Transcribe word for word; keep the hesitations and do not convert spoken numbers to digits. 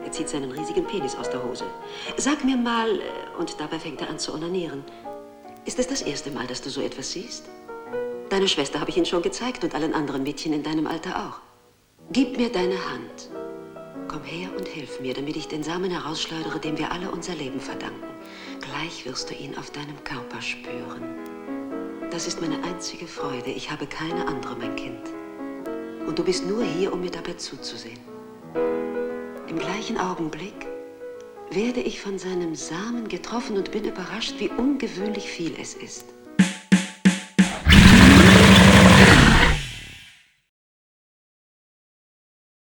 Er zieht seinen riesigen Penis aus der Hose. Sag mir mal, und dabei fängt er an zu onanieren, ist es das erste Mal, dass du so etwas siehst? Deiner Schwester habe ich ihn schon gezeigt und allen anderen Mädchen in deinem Alter auch. Gib mir deine Hand. Komm her und hilf mir, damit ich den Samen herausschleudere, dem wir alle unser Leben verdanken. Gleich wirst du ihn auf deinem Körper spüren. Das ist meine einzige Freude. Ich habe keine andere, mein Kind. Und du bist nur hier, um mir dabei zuzusehen. Im gleichen Augenblick werde ich von seinem Samen getroffen und bin überrascht, wie ungewöhnlich viel es ist.